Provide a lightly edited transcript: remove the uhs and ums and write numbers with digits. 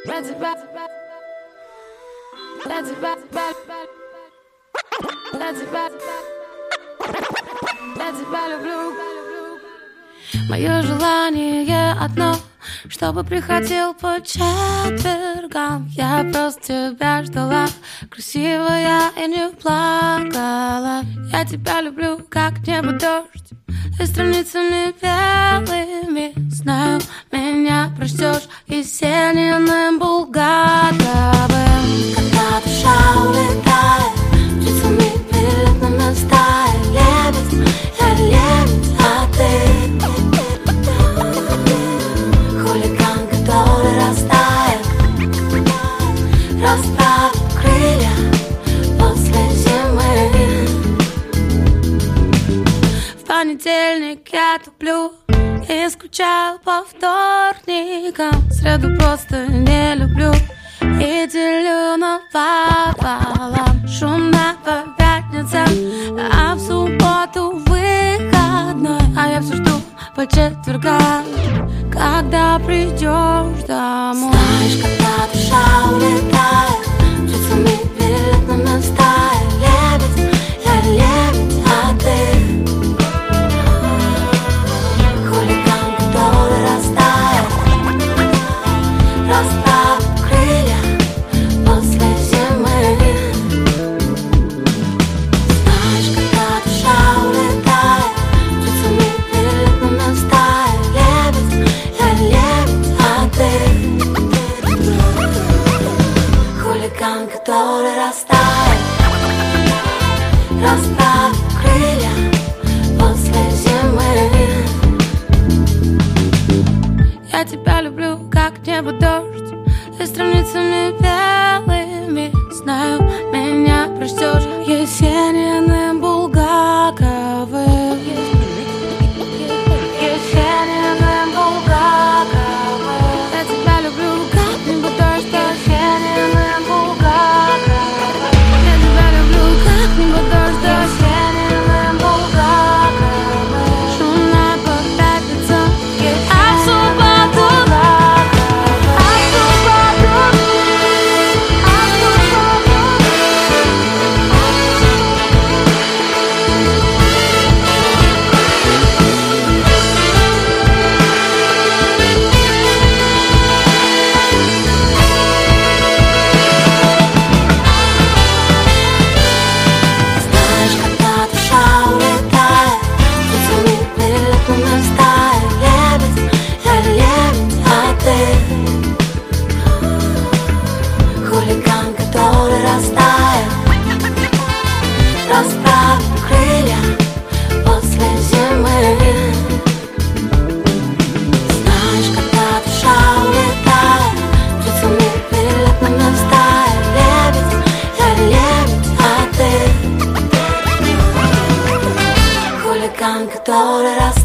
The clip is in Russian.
Мое желание одно, чтобы приходил по четвергам. Я просто тебя ждала, красивая и не плакала. Я тебя люблю, как небо дождь, и страницами белыми. Знаю, меня прочтешь есенинным Булгаковым. Когда душа улетает, птицами перед нами стая. Лебедь, я лебедь, а ты хулиган, который растает, расправив крылья после зимы. В понедельник я туплю и скучаю по вторникам. В среду просто не люблю и делю напополам. Шумно по пятницам, а в субботу выходной. А я все жду по четвергам, когда придешь домой. Знаешь, когда душа улетает, птицами перед нами стая. Лебедь, я лебедь, а ты хулиган, который растает, расправив крылья после зимы. Знаешь, когда душа улетает, птицами перед нами стая. Лебедь, я лебедь, а ты хулиган, который растает, расправив крылья после зимы. Я тебя люблю, как небо дождь, и страницами белыми. Знаю, меня прочтешь есенинным Булгаковым. Есенинным Булгаковым. Я тебя люблю, как небо дождь, есенинным Булгаковым. Я тебя люблю, как небо дождь, есенинным Булгаковым. Шумно по пятницам, а в субботу который